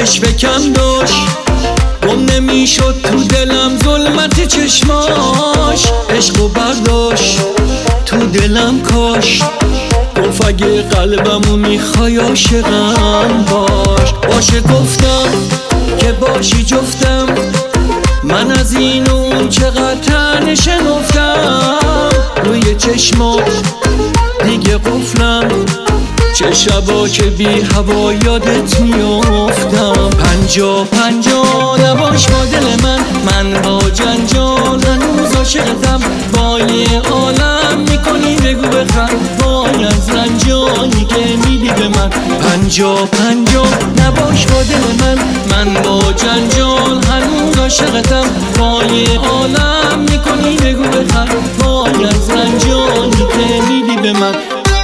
عشق کم داشت، گم نمیشد تو دلم ظلمت چشماش. عشقو برداشت تو دلم کاشت، گفت اگه قلبمو میخوای عاشقم باش. باشه گفتم که باشی جفتم، من از این و اون چقدر تنه شنفتم. روی چشمات دیگه قفلم، چه شبا که بی هوا یادت میافتم. 50-50 نباش با دل من با جنجال هنوز عاشقتم. با یه عالم میکنی بگو بخند، وای از رنجایی که میدی به من. 50-50 نباش با دل من با جنجال هنوز عاشقتم. با یه عالم میکنی بگو بخند، وای از رنجایی که میدی به من.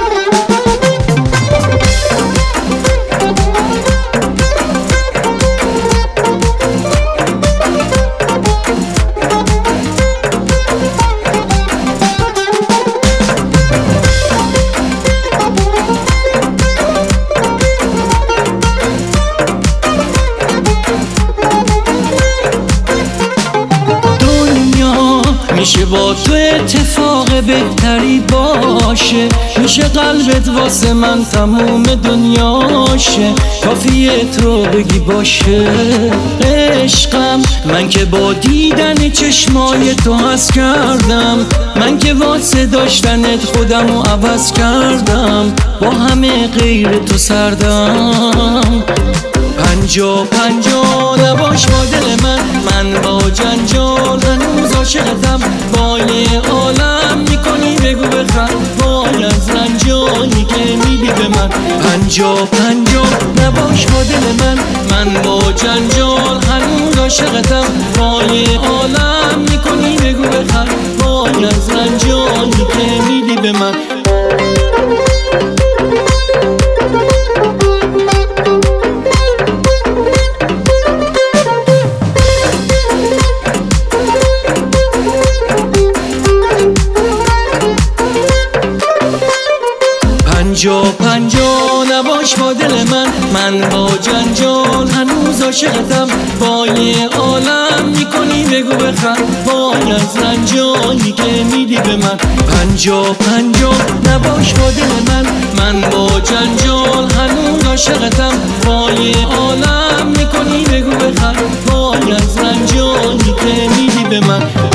میشه با تو اتفاق بهتری باشه، میشه قلبت واسه من تموم دنیاشه. کافیه تو بگی باشه عشقم، من که با دیدن چشمای تو حس کردم. من که واسه داشتنت خودمو عوض کردم، با همه غیر تو سردم. 50-50 نباش با دل من با جنجال هنوز عاشقتم. با یه عالم میکنی بگو بخند، وای از رنجایی که میدی به من. 50-50 نباش با دل من با جنجال هنوز عاشقتم. با یه عالم میکنی بگو بخند، وای از رنجایی که میدی به من. نباش با دل من با جنجال هنوز عاشقتم. با یه عالم میکنی بگو بخند، وای از رنجایی که میدی به من. 50-50 نباش با دل من با جنجال هنوز عاشقتم. با یه عالم میکنی بگو بخند، وای از رنجایی که میدی به من.